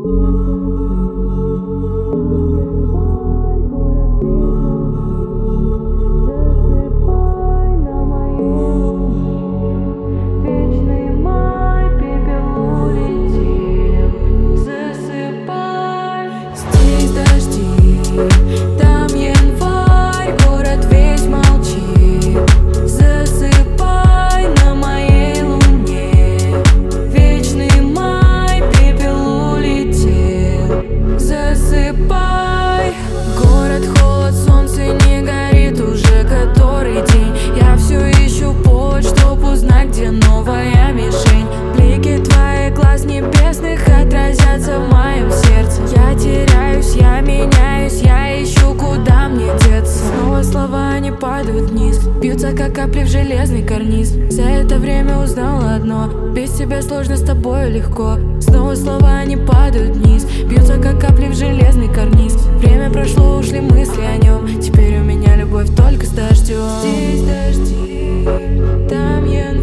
Новая мишень, блики твоих глаз небесных отразятся в моем сердце. Я теряюсь, я меняюсь, я ищу, куда мне деться. Снова слова не падают вниз, бьются как капли в железный карниз. За это время узнала одно: без тебя сложно, с тобою легко. Снова слова не падают вниз, бьются как капли в железный карниз. Время прошло, ушли мысли о нем, теперь у меня любовь только с дождем. Здесь дожди, там я